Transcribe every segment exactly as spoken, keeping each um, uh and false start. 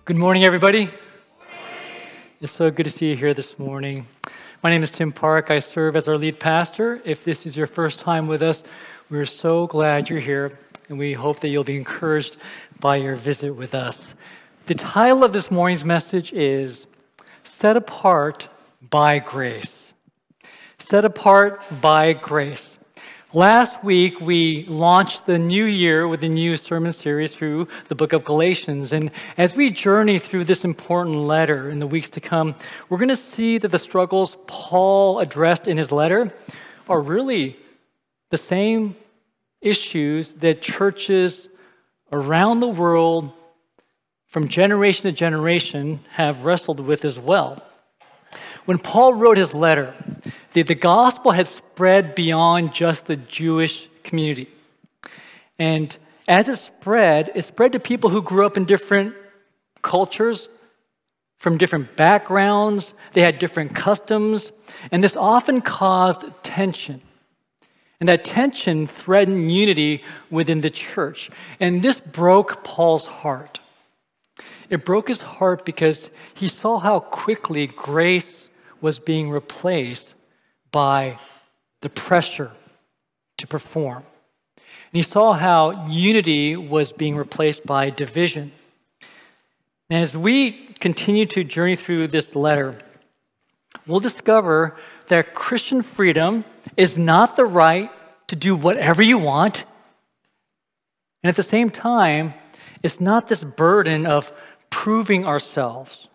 Good morning, everybody. It's so good to see you here this morning. My name is Tim Park. I serve as our lead pastor. If this is your first time with us, we're so glad you're here, and we hope that you'll be encouraged by your visit with us. The title of this morning's message is Set Apart by Grace. Set Apart by Grace. Last week, we launched the new year with a new sermon series through the book of Galatians. And as we journey through this important letter in the weeks to come, we're going to see that the struggles Paul addressed in his letter are really the same issues that churches around the world from generation to generation have wrestled with as well. When Paul wrote his letter, the, the gospel had spread beyond just the Jewish community. And as it spread, it spread to people who grew up in different cultures, from different backgrounds. They had different customs. And this often caused tension. And that tension threatened unity within the church. And this broke Paul's heart. It broke his heart because he saw how quickly grace was being replaced by the pressure to perform. And he saw how unity was being replaced by division. And as we continue to journey through this letter, we'll discover that Christian freedom is not the right to do whatever you want. And at the same time, it's not this burden of proving ourselves.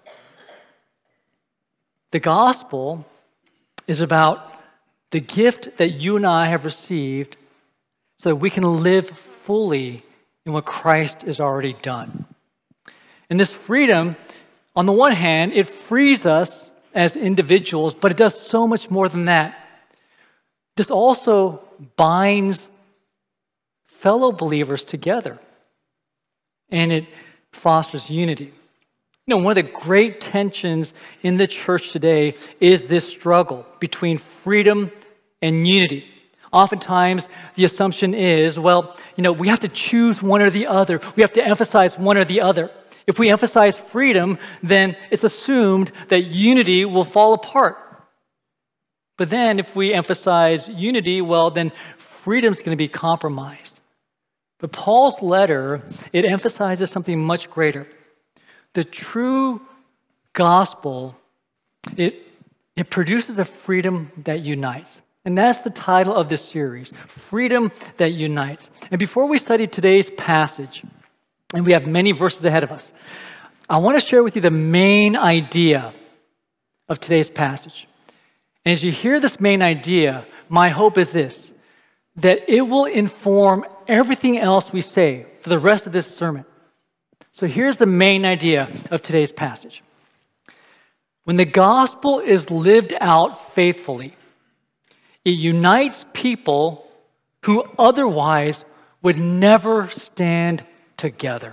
The gospel is about the gift that you and I have received so that we can live fully in what Christ has already done. And this freedom, on the one hand, it frees us as individuals, but it does so much more than that. This also binds fellow believers together, and it fosters unity. You know, one of the great tensions in the church today is this struggle between freedom and unity. Oftentimes, the assumption is, well, you know, we have to choose one or the other. We have to emphasize one or the other. If we emphasize freedom, then it's assumed that unity will fall apart. But then if we emphasize unity, well, then freedom's going to be compromised. But Paul's letter, it emphasizes something much greater. The true gospel, it, it produces a freedom that unites. And that's the title of this series, Freedom That Unites. And before we study today's passage, and we have many verses ahead of us, I want to share with you the main idea of today's passage. And as you hear this main idea, my hope is this, that it will inform everything else we say for the rest of this sermon. So here's the main idea of today's passage. When the gospel is lived out faithfully, it unites people who otherwise would never stand together.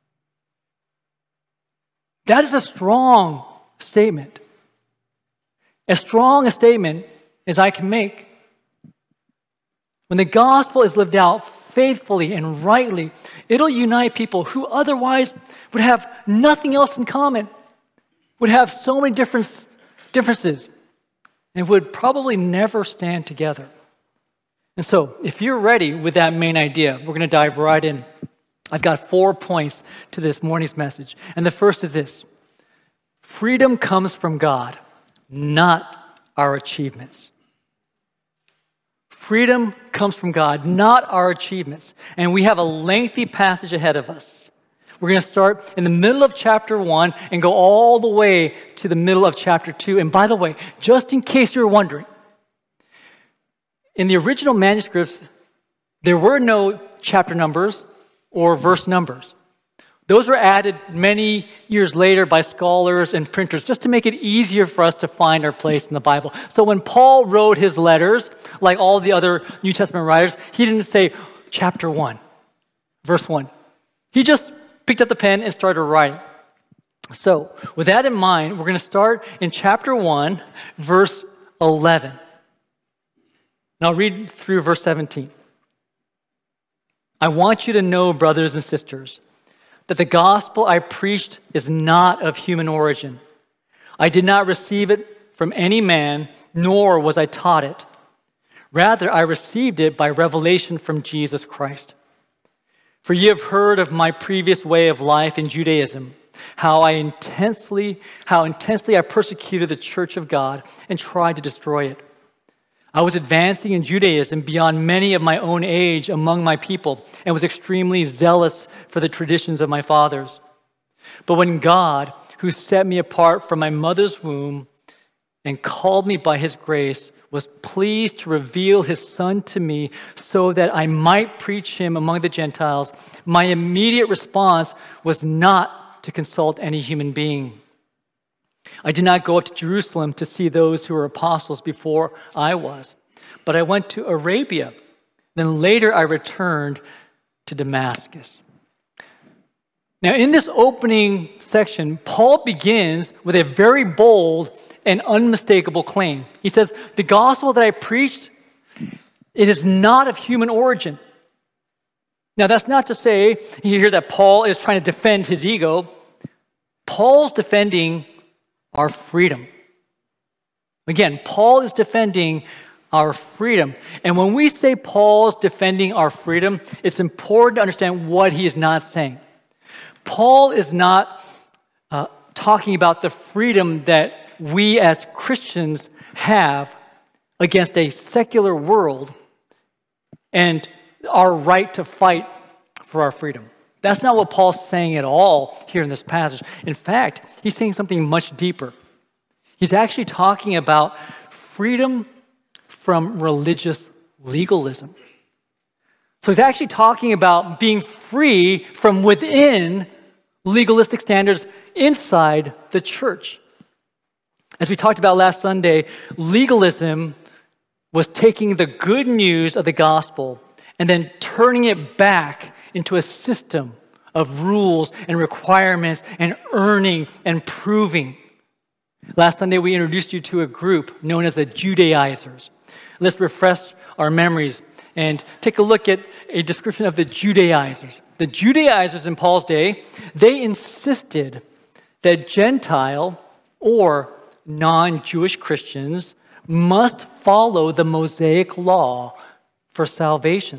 That is a strong statement. As strong a statement as I can make. When the gospel is lived out faithfully and rightly, it'll unite people who otherwise would have nothing else in common, would have so many different differences, and would probably never stand together. And so, if you're ready with that main idea, we're going to dive right in. I've got four points to this morning's message. And the first is this: freedom comes from God, not our achievements. Freedom comes from God, not our achievements. And we have a lengthy passage ahead of us. We're going to start in the middle of chapter one and go all the way to the middle of chapter two. And by the way, just in case you're wondering, in the original manuscripts, there were no chapter numbers or verse numbers. Those were added many years later by scholars and printers just to make it easier for us to find our place in the Bible. So when Paul wrote his letters, like all the other New Testament writers, he didn't say chapter one, verse one. He just picked up the pen and started writing. So with that in mind, we're going to start in chapter one, verse eleven. And I'll read through verse seventeen. I want you to know, brothers and sisters, that the gospel I preached is not of human origin. I did not receive it from any man, nor was I taught it. Rather, I received it by revelation from Jesus Christ. For you have heard of my previous way of life in Judaism, how I intensely, how intensely I persecuted the church of God and tried to destroy it. I was advancing in Judaism beyond many of my own age among my people and was extremely zealous for the traditions of my fathers. But when God, who set me apart from my mother's womb and called me by his grace, was pleased to reveal his Son to me so that I might preach him among the Gentiles, my immediate response was not to consult any human being. I did not go up to Jerusalem to see those who were apostles before I was, but I went to Arabia. Then later I returned to Damascus. Now, in this opening section, Paul begins with a very bold and unmistakable claim. He says, the gospel that I preached, it is not of human origin. Now, that's not to say, you hear that Paul is trying to defend his ego. Paul's defending our freedom. Again, Paul is defending our freedom. And when we say Paul's defending our freedom, it's important to understand what he is not saying. Paul is not uh, talking about the freedom that we as Christians have against a secular world and our right to fight for our freedom. That's not what Paul's saying at all here in this passage. In fact, he's saying something much deeper. He's actually talking about freedom from religious legalism. So he's actually talking about being free from within legalistic standards inside the church. As we talked about last Sunday, legalism was taking the good news of the gospel and then turning it back into a system of rules and requirements and earning and proving. Last Sunday, we introduced you to a group known as the Judaizers. Let's refresh our memories and take a look at a description of the Judaizers. The Judaizers in Paul's day, they insisted that Gentile or non-Jewish Christians must follow the Mosaic law for salvation.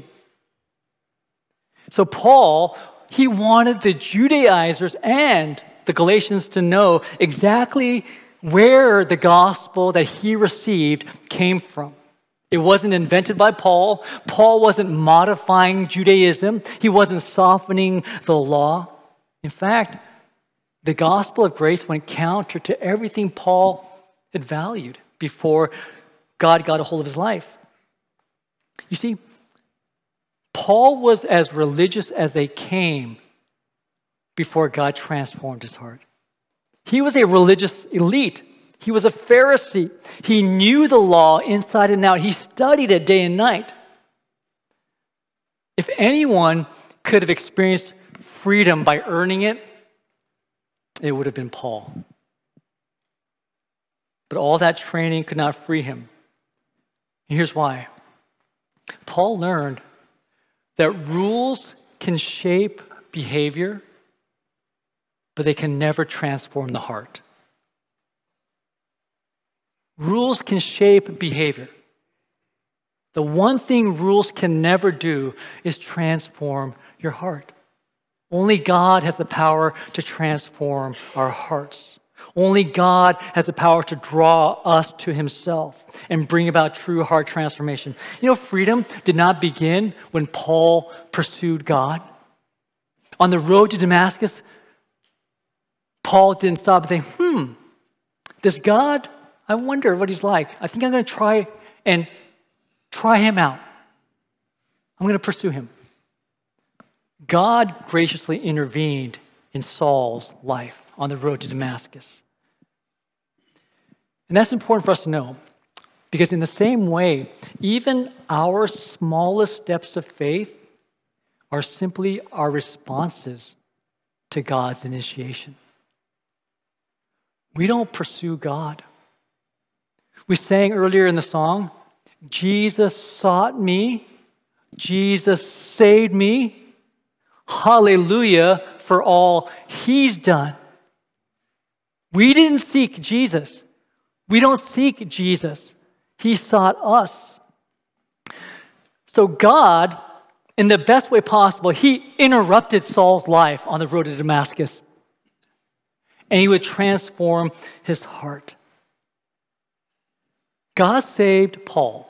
So Paul, he wanted the Judaizers and the Galatians to know exactly where the gospel that he received came from. It wasn't invented by Paul. Paul wasn't modifying Judaism. He wasn't softening the law. In fact, the gospel of grace went counter to everything Paul had valued before God got a hold of his life. You see, Paul was as religious as they came before God transformed his heart. He was a religious elite. He was a Pharisee. He knew the law inside and out. He studied it day and night. If anyone could have experienced freedom by earning it, it would have been Paul. But all that training could not free him. And here's why. Paul learned that rules can shape behavior, but they can never transform the heart. Rules can shape behavior. The one thing rules can never do is transform your heart. Only God has the power to transform our hearts. Only God has the power to draw us to himself and bring about true heart transformation. You know, freedom did not begin when Paul pursued God. On the road to Damascus, Paul didn't stop and think, hmm, this God, I wonder what he's like. I think I'm going to try and try him out. I'm going to pursue him. God graciously intervened in Saul's life on the road to Damascus. And that's important for us to know, because in the same way, even our smallest steps of faith are simply our responses to God's initiation. We don't pursue God. We sang earlier in the song, Jesus sought me, Jesus saved me, hallelujah, for all he's done. We didn't seek Jesus. We don't seek Jesus. He sought us. So God, in the best way possible, he interrupted Saul's life on the road to Damascus. And he would transform his heart. God saved Paul,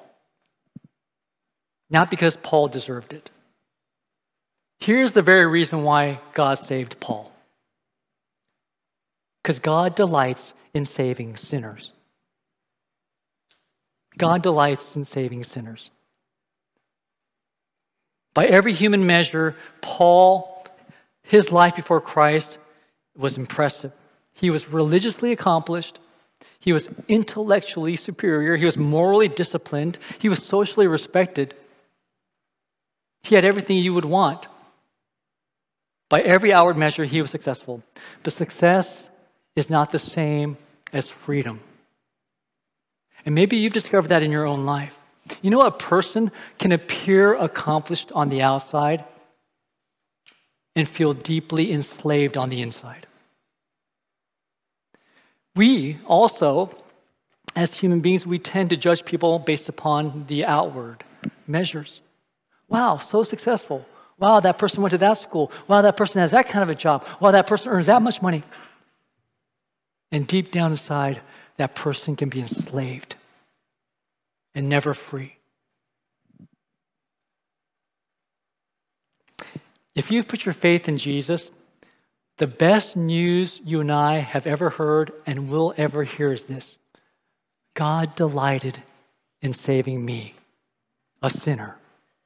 not because Paul deserved it. Here's the very reason why God saved Paul. Because God delights in saving sinners. God delights in saving sinners. By every human measure, Paul, his life before Christ was impressive. He was religiously accomplished. He was intellectually superior. He was morally disciplined. He was socially respected. He had everything you would want. By every outward measure, he was successful. But success is not the same as freedom. And maybe you've discovered that in your own life. You know, a person can appear accomplished on the outside and feel deeply enslaved on the inside. We also, as human beings, we tend to judge people based upon the outward measures. Wow, so successful. Wow, that person went to that school. Wow, that person has that kind of a job. Wow, that person earns that much money. And deep down inside, that person can be enslaved and never free. If you've put your faith in Jesus, the best news you and I have ever heard and will ever hear is this: God delighted in saving me, a sinner.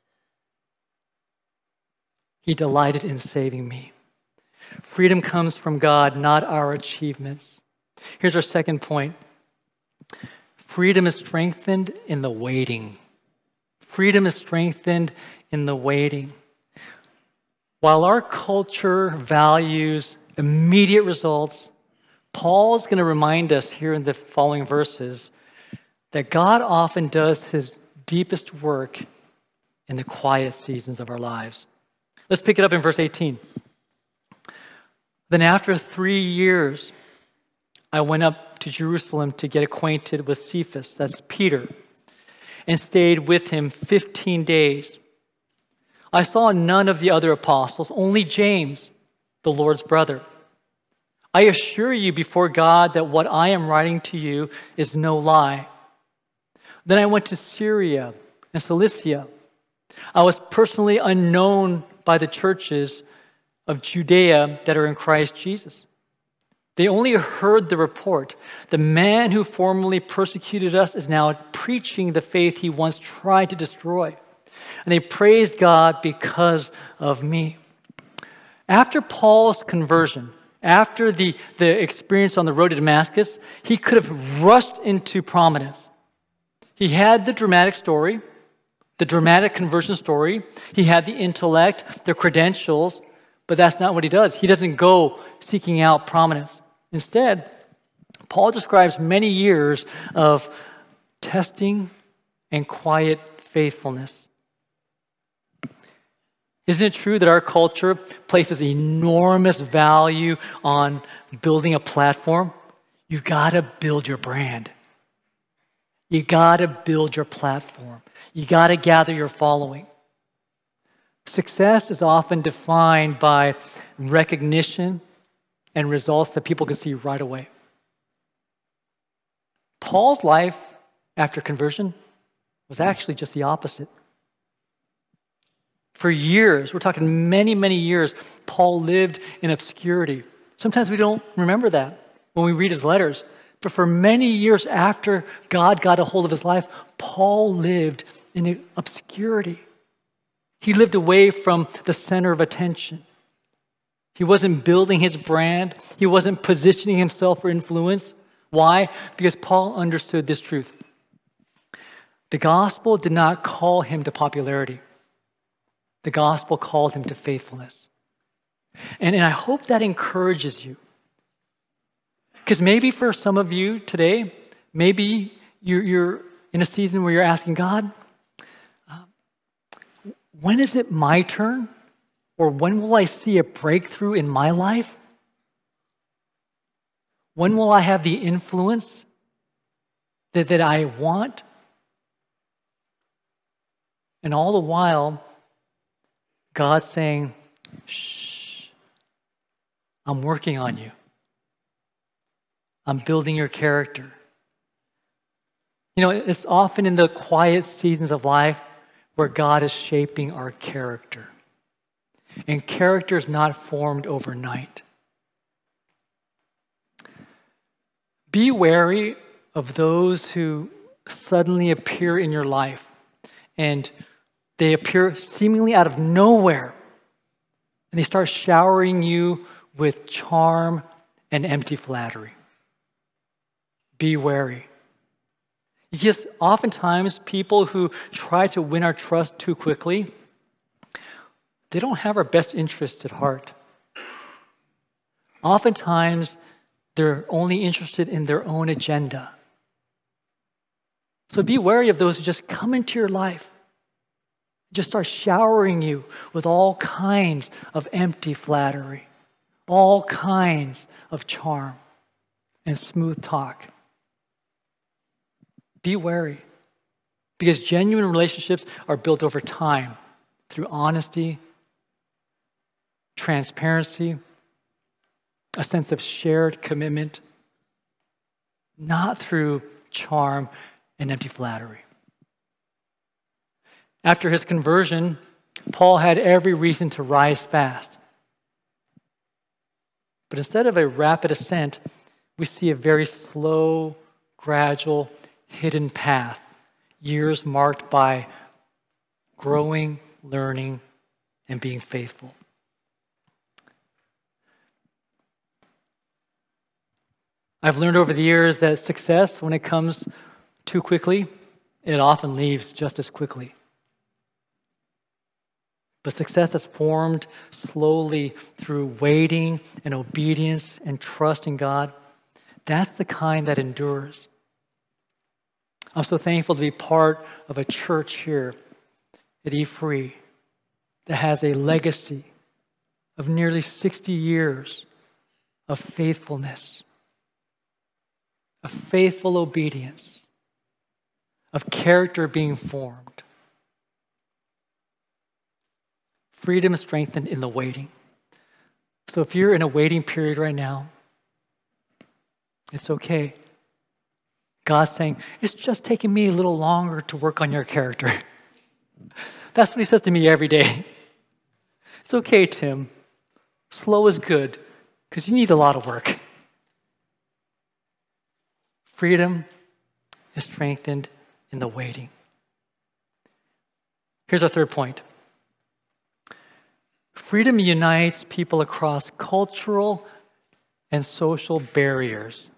He delighted in saving me. Freedom comes from God, not our achievements. Here's our second point. Freedom is strengthened in the waiting. Freedom is strengthened in the waiting. While our culture values immediate results, Paul's going to remind us here in the following verses that God often does his deepest work in the quiet seasons of our lives. Let's pick it up in verse eighteen. Then after three years, I went up to Jerusalem to get acquainted with Cephas, that's Peter, and stayed with him fifteen days. I saw none of the other apostles, only James, the Lord's brother. I assure you before God that what I am writing to you is no lie. Then I went to Syria and Cilicia. I was personally unknown by the churches of Judea that are in Christ Jesus. They only heard the report. The man who formerly persecuted us is now preaching the faith he once tried to destroy. And they praised God because of me. After Paul's conversion, after the, the experience on the road to Damascus, he could have rushed into prominence. He had the dramatic story, the dramatic conversion story. He had the intellect, the credentials, but that's not what he does. He doesn't go seeking out prominence. Instead, Paul describes many years of testing and quiet faithfulness. Isn't it true that our culture places enormous value on building a platform? You gotta build your brand. You gotta build your platform. You gotta gather your following. Success is often defined by recognition and results that people can see right away. Paul's life after conversion was actually just the opposite. For years, we're talking many, many years, Paul lived in obscurity. Sometimes we don't remember that when we read his letters. But for many years after God got a hold of his life, Paul lived in obscurity. He lived away from the center of attention. He wasn't building his brand. He wasn't positioning himself for influence. Why? Because Paul understood this truth. The gospel did not call him to popularity. The gospel called him to faithfulness. And, and I hope that encourages you. Because maybe for some of you today, maybe you're, you're in a season where you're asking God, uh, when is it my turn Or when will I see a breakthrough in my life? When will I have the influence that, that I want? And all the while, God's saying, shh, I'm working on you. I'm building your character. You know, it's often in the quiet seasons of life where God is shaping our character. And character is not formed overnight. Be wary of those who suddenly appear in your life, and they appear seemingly out of nowhere, and they start showering you with charm and empty flattery. Be wary. Because oftentimes people who try to win our trust too quickly, they don't have our best interest at heart. Oftentimes, they're only interested in their own agenda. So be wary of those who just come into your life, just start showering you with all kinds of empty flattery, all kinds of charm and smooth talk. Be wary, because genuine relationships are built over time through honesty, transparency, a sense of shared commitment, not through charm and empty flattery. After his conversion, Paul had every reason to rise fast. But instead of a rapid ascent, we see a very slow, gradual, hidden path, years marked by growing, learning, and being faithful. I've learned over the years that success, when it comes too quickly, it often leaves just as quickly. But success that's formed slowly through waiting and obedience and trust in God, that's the kind that endures. I'm so thankful to be part of a church here at E-Free that has a legacy of nearly sixty years of faithfulness, of faithful obedience, of character being formed. Freedom is strengthened in the waiting. So if you're in a waiting period right now, it's okay. God's saying, it's just taking me a little longer to work on your character. That's what he says to me every day. It's okay, Tim. Slow is good, because you need a lot of work. Freedom is strengthened in the waiting. Here's our third point. Freedom unites people across cultural and social barriers.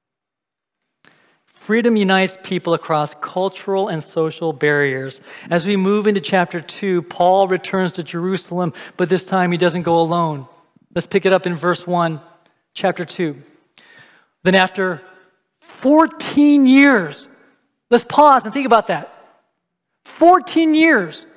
Freedom unites people across cultural and social barriers. As we move into chapter two, Paul returns to Jerusalem, but this time he doesn't go alone. Let's pick it up in verse one, chapter two. Then after fourteen years, let's pause and think about that. fourteen years.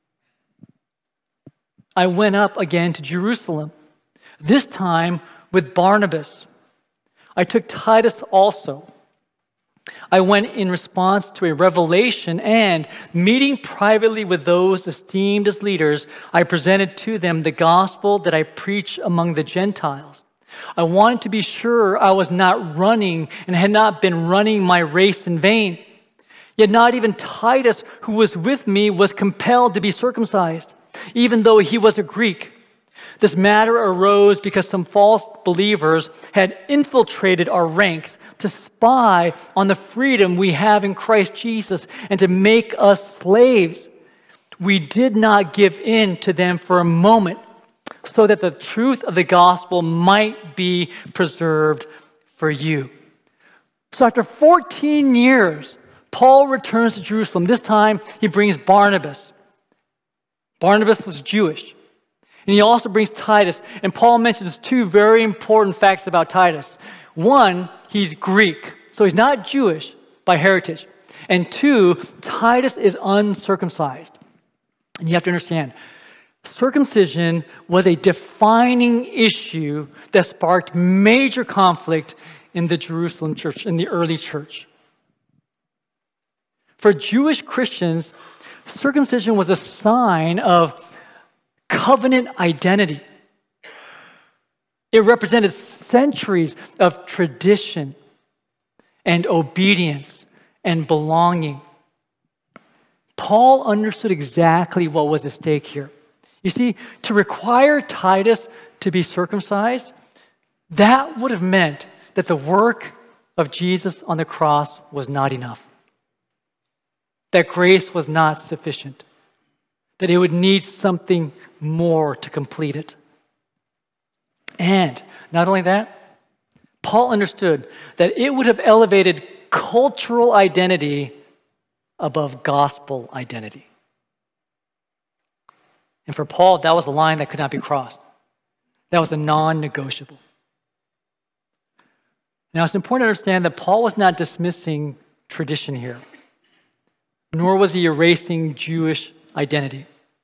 I went up again to Jerusalem, this time with Barnabas. I took Titus also. I went in response to a revelation, and meeting privately with those esteemed as leaders, I presented to them the gospel that I preach among the Gentiles. I wanted to be sure I was not running and had not been running my race in vain. Yet not even Titus, who was with me, was compelled to be circumcised, even though he was a Greek. This matter arose because some false believers had infiltrated our ranks to spy on the freedom we have in Christ Jesus and to make us slaves. We did not give in to them for a moment, so that the truth of the gospel might be preserved for you. So after fourteen years, Paul returns to Jerusalem. This time, he brings Barnabas. Barnabas was Jewish. And he also brings Titus. And Paul mentions two very important facts about Titus. One, he's Greek, so he's not Jewish by heritage. And two, Titus is uncircumcised. And you have to understand, Circumcision was a defining issue that sparked major conflict in the Jerusalem church, in the early church. For Jewish Christians, circumcision was a sign of covenant identity. It represented centuries of tradition and obedience and belonging. Paul understood exactly what was at stake here. You see, to require Titus to be circumcised, that would have meant that the work of Jesus on the cross was not enough, that grace was not sufficient, that it would need something more to complete it. And not only that, Paul understood that it would have elevated cultural identity above gospel identity. And for Paul, that was a line that could not be crossed. That was a non-negotiable. Now, it's important to understand that Paul was not dismissing tradition here, nor was he erasing Jewish identity.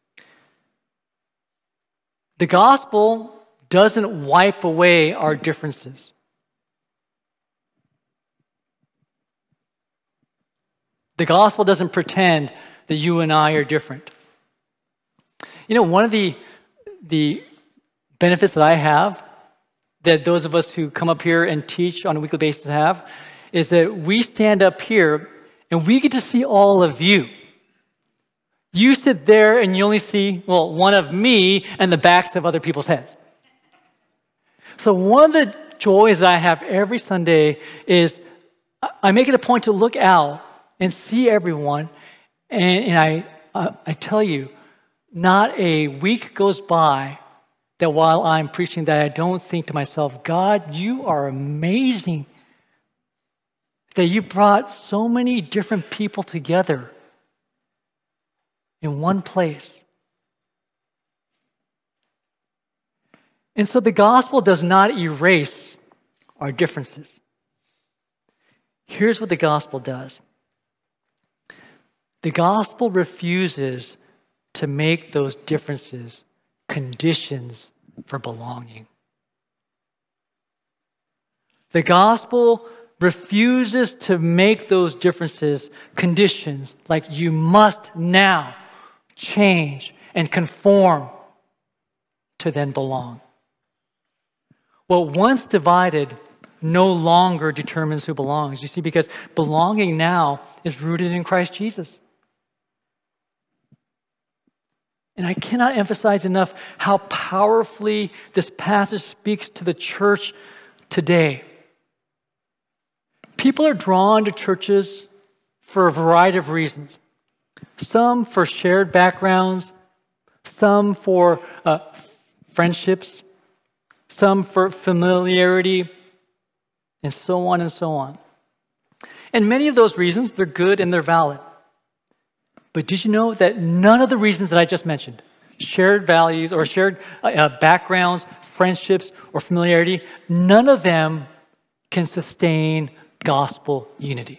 The gospel doesn't wipe away our differences. The gospel doesn't pretend that you and I are different. You know, one of the, the benefits that I have, that those of us who come up here and teach on a weekly basis have, is that we stand up here and we get to see all of you. You sit there and you only see, well, one of me and the backs of other people's heads. So one of the joys that I have every Sunday is I make it a point to look out and see everyone, and, and I, uh, I tell you, not a week goes by that while I'm preaching that I don't think to myself, God, you are amazing that you brought so many different people together in one place. And so the gospel does not erase our differences. Here's what the gospel does. The gospel refuses to make those differences conditions for belonging. The gospel refuses to make those differences conditions like you must now change and conform to then belong. What once divided no longer determines who belongs. You see, because belonging now is rooted in Christ Jesus. And I cannot emphasize enough how powerfully this passage speaks to the church today. People are drawn to churches for a variety of reasons. Some for shared backgrounds, some for uh, friendships, some for familiarity, and so on and so on. And many of those reasons, they're good and they're valid. But did you know that none of the reasons that I just mentioned, shared values or shared uh, backgrounds, friendships, or familiarity, none of them can sustain gospel unity.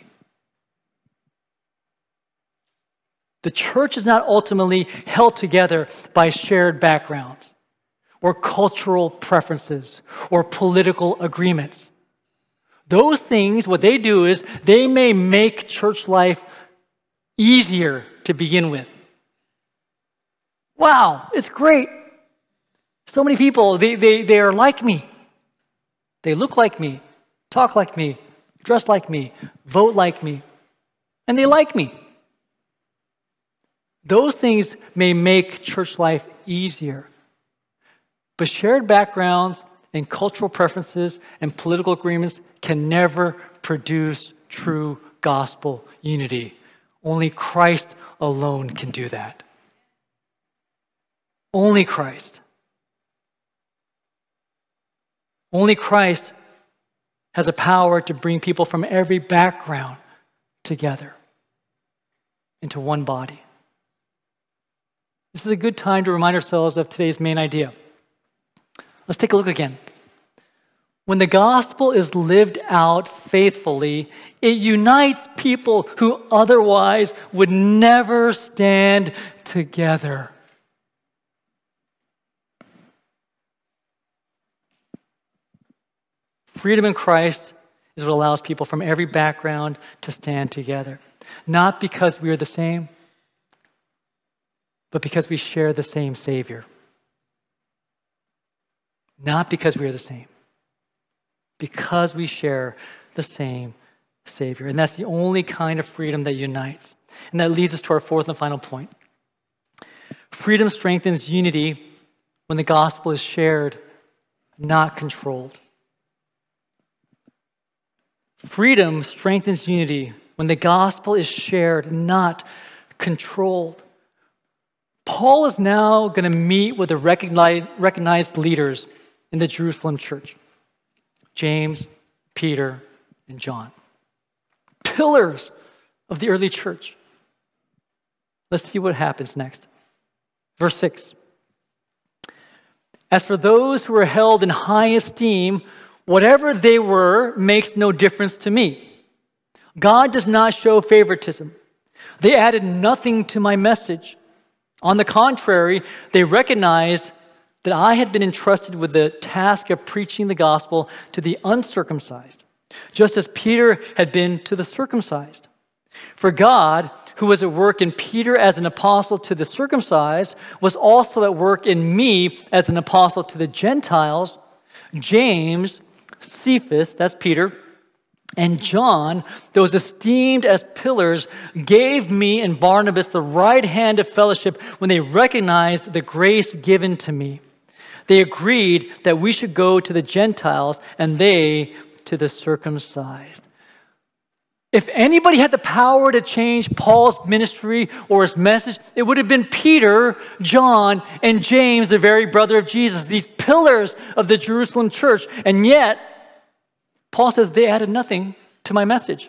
The church is not ultimately held together by shared backgrounds or cultural preferences or political agreements. Those things, what they do is they may make church life easier to begin with. Wow, it's great. So many people, they, they, they are like me. They look like me, talk like me, dress like me, vote like me, and they like me. Those things may make church life easier. But shared backgrounds and cultural preferences and political agreements can never produce true gospel unity. Only Christ alone can do that. Only Christ. Only Christ has a power to bring people from every background together into one body. This is a good time to remind ourselves of today's main idea. Let's take a look again. When the gospel is lived out faithfully, it unites people who otherwise would never stand together. Freedom in Christ is what allows people from every background to stand together. Not because we are the same, but because we share the same Savior. Not because we are the same, because we share the same Savior. And that's the only kind of freedom that unites. And that leads us to our fourth and final point. Freedom strengthens unity when the gospel is shared, not controlled. Freedom strengthens unity when the gospel is shared, not controlled. Paul is now going to meet with the recognized, recognized leaders in the Jerusalem church. James, Peter, and John. Pillars of the early church. Let's see what happens next. Verse six. As for those who are held in high esteem, whatever they were makes no difference to me. God does not show favoritism. They added nothing to my message. On the contrary, they recognized that I had been entrusted with the task of preaching the gospel to the uncircumcised, just as Peter had been to the circumcised. For God, who was at work in Peter as an apostle to the circumcised, was also at work in me as an apostle to the Gentiles. James, Cephas, that's Peter, and John, those esteemed as pillars, gave me and Barnabas the right hand of fellowship when they recognized the grace given to me. They agreed that we should go to the Gentiles and they to the circumcised. If anybody had the power to change Paul's ministry or his message, it would have been Peter, John, and James, the very brother of Jesus, these pillars of the Jerusalem church. And yet, Paul says they added nothing to my message.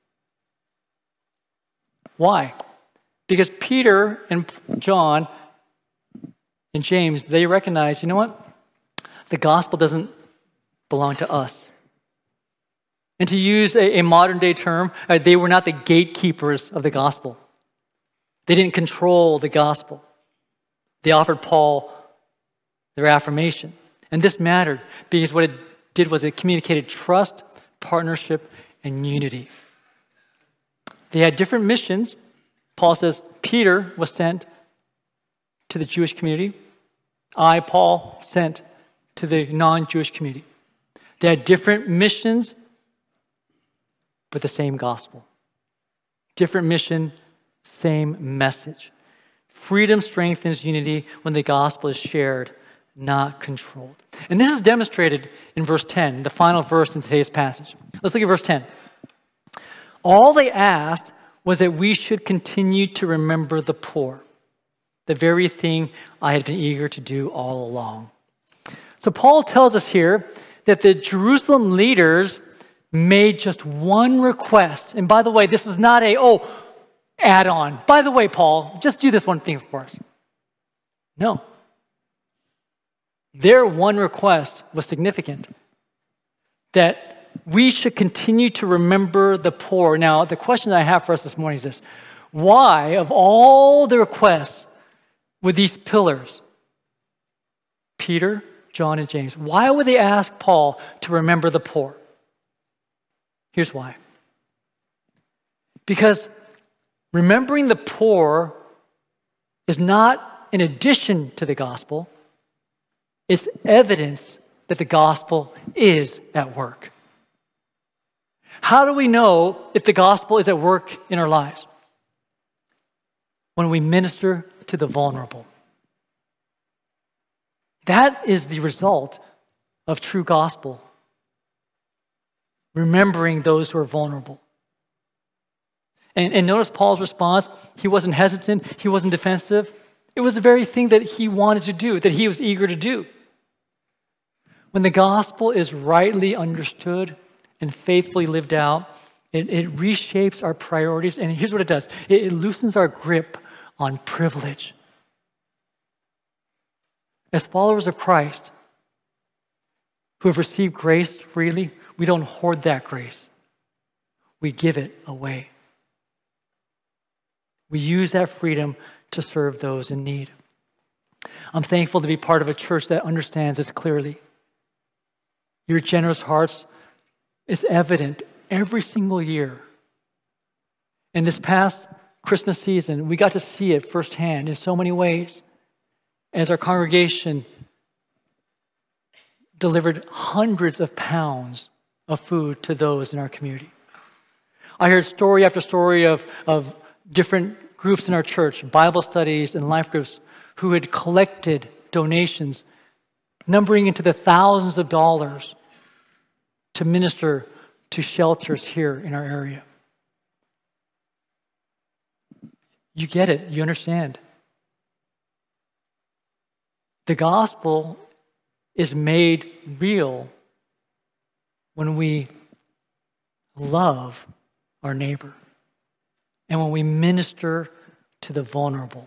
Why? Because Peter and John and James, they recognize, you know what? The gospel doesn't belong to us. And to use a, a modern day term, uh, they were not the gatekeepers of the gospel. They didn't control the gospel. They offered Paul their affirmation. And this mattered because what it did was it communicated trust, partnership, and unity. They had different missions. Paul says Peter was sent to the Jewish community. I, Paul, sent to the non-Jewish community. They had different missions, but the same gospel. Different mission, same message. Freedom strengthens unity when the gospel is shared, not controlled. And this is demonstrated in verse ten, the final verse in today's passage. Let's look at verse ten. All they asked was that we should continue to remember the poor, the very thing I had been eager to do all along. So Paul tells us here that the Jerusalem leaders made just one request. And by the way, this was not a, oh, add-on. By the way, Paul, just do this one thing for us. No. Their one request was significant, that we should continue to remember the poor. Now, the question I have for us this morning is this. Why, of all the requests with these pillars, Peter, John, and James, why would they ask Paul to remember the poor? Here's why. Because remembering the poor is not an addition to the gospel. It's evidence that the gospel is at work. How do we know if the gospel is at work in our lives? When we minister to the vulnerable. That is the result of true gospel. Remembering those who are vulnerable. And, and notice Paul's response. He wasn't hesitant. He wasn't defensive. It was the very thing that he wanted to do, that he was eager to do. When the gospel is rightly understood and faithfully lived out, it, it reshapes our priorities. And here's what it does. It, it loosens our grip on privilege. As followers of Christ, who have received grace freely, we don't hoard that grace. We give it away. We use that freedom to serve those in need. I'm thankful to be part of a church that understands this clearly. Your generous hearts is evident every single year. In this past Christmas season, we got to see it firsthand in so many ways as our congregation delivered hundreds of pounds of food to those in our community. I heard story after story of, of different groups in our church, Bible studies and life groups, who had collected donations numbering into the thousands of dollars to minister to shelters here in our area. You get it. You understand. The gospel is made real when we love our neighbor and when we minister to the vulnerable.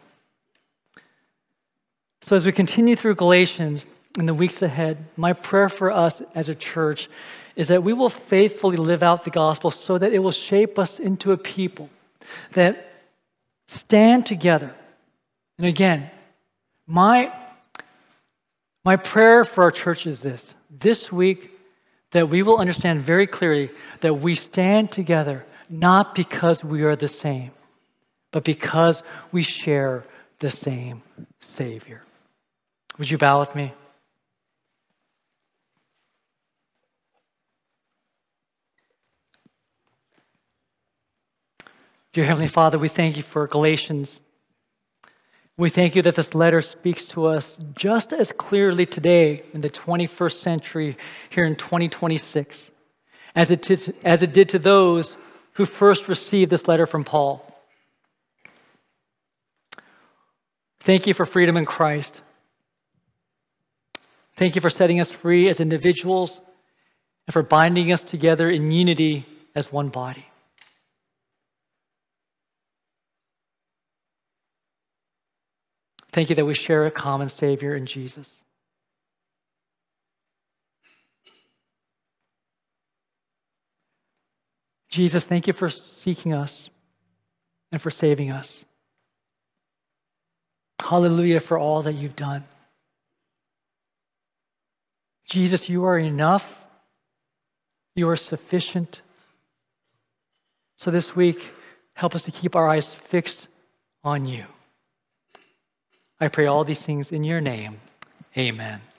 So as we continue through Galatians in the weeks ahead, my prayer for us as a church is that we will faithfully live out the gospel so that it will shape us into a people that stand together. And again, my, my prayer for our church is this. This week, that we will understand very clearly that we stand together not because we are the same, but because we share the same Savior. Would you bow with me? Dear Heavenly Father, we thank you for Galatians. We thank you that this letter speaks to us just as clearly today in the twenty-first century, here in twenty twenty-six, as it did, as it did to those who first received this letter from Paul. Thank you for freedom in Christ. Thank you for setting us free as individuals and for binding us together in unity as one body. Thank you that we share a common Savior in Jesus. Jesus, thank you for seeking us and for saving us. Hallelujah for all that you've done. Jesus, you are enough. You are sufficient. So this week, help us to keep our eyes fixed on you. I pray all these things in your name. Amen.